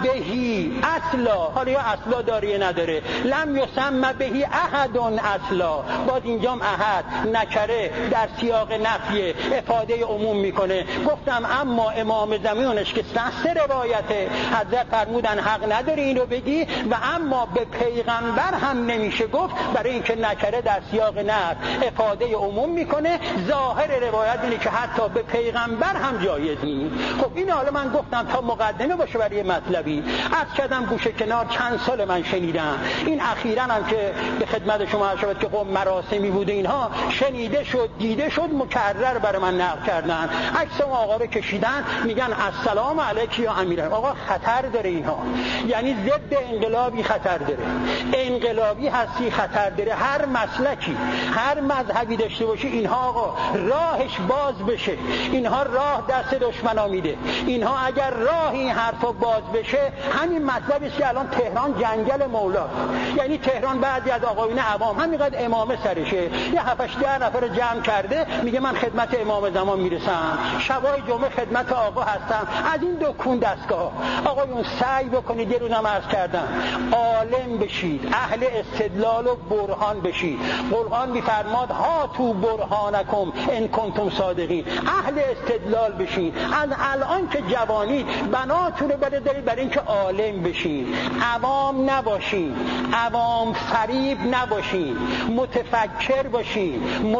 بهی اصلا، حالا یا اصلا داره یا نداره، لم یسمى بهی احد اصلا، باز اینجام احد نکره در سیاق نفی افاده عموم میکنه. گفتم اما امام زمانش که سه روایته، حضرت فرمودن حق نداری اینو بگی، و اما به پیغمبر هم نمیشه گفت، برای اینکه نکره در سیاق نفی افاده عموم میکنه. ظاهر روایت اینه که حتی به پیغمبر هم جایز نیست. خب این حالا من گفتم تا مقدمه باشه برای مطلبی. از کردم گوشه کنار چند سال من شنیدم، این اخیراً هم که به خدمت شما عرض شد که خب مراسمی بوده اینها، شنیده شد دیده شد، مکرر برای من نقل کردن، عکس آقا رو کشیدن، میگن السلام علیک یا امیرالمومنین. آقا خطر داره اینها، یعنی ضد انقلابی خطر داره، انقلابی هستی خطر داره. هر مسلکی هر مذهبی داشته باشه اینها آقا راهش باز بشه، اینها راه دست دشمنا میده. اینها اگر راه این حرفا باز بشه، همین مطلبی است که الان تهران جنگل مولاست. یعنی تهران بعضی از آقایون عوام همینقدر امامه سرشه، یه 7-8 نفر جمع کرده میگه من خدمت امام زمان میرسم، شبای جمعه خدمت آقا هستم. از این دکون دستگاه آقایون سعی بکنید، یه روزم عرض کردم، عالم بشید، اهل استدلال و برهان بشید. قرآن میفرماد ها تو برهانکم ان کنتم صادقین، اهل استدلال بشید. از الان که جوانید بناتون رو بده دارید برای اینکه عالم بشید، عوام نباشید، عوام فریب نباشید، متفکر باشید،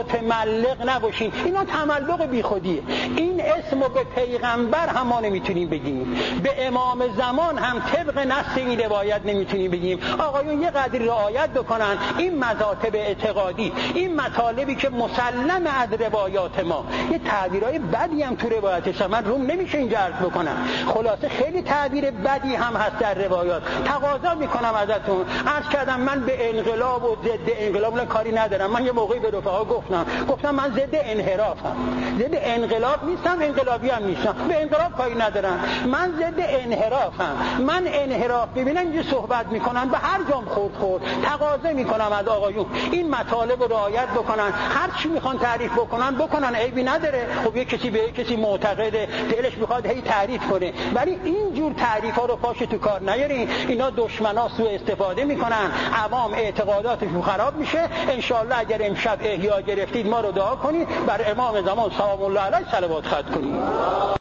متملق نباشید. اینا تملق بیخودیه. این اسمو به پیغمبر هم ما نمیتونیم بگیم، به امام زمان هم طبق نص این روایت نمیتونیم بگیم. آقایون یه قدری رعایت بکنن این مذاهب اعتقادی، این مطالبی که مسلم از روایات ما، یه تعبیرای بدی هم تو روایتش، من روم نمیشه اینجا عرض بکنم، خلاصه خیلی تعبیر بدی هم هست در روایات. تقاضا میکنم ازتون، عرض کردم من به انقلاب و ضد انقلاب کاری ندارم. من یه موقعی به رفقا گفتم من ضد انحرافم، ضد انقلاب نیستم، انقلابی هم نیستم، به انقلاب کاری ندارم، من ضد انحرافم. من انحراف ببینم اینجا صحبت میکنن به هر جام خورد. تقاضا میکنم از آقایون این مطالب رو رعایت بکنن، هر چی میخوان تعریف بکنن عیبی نداره. خب یه کسی به کسی معتقده، دلش میخواد هی تعریف کنه، ولی اینجور تعریفا رو پاش تو کار نیارین. اینا دشمنا سوء استفاده میکنن، عوام اعتقاداتشون خراب میشه. انشالله اگر امشب احیا گرفتید ما رو دعا کنید، بر امام زمان سلام الله علیه صلوات ختم کنید.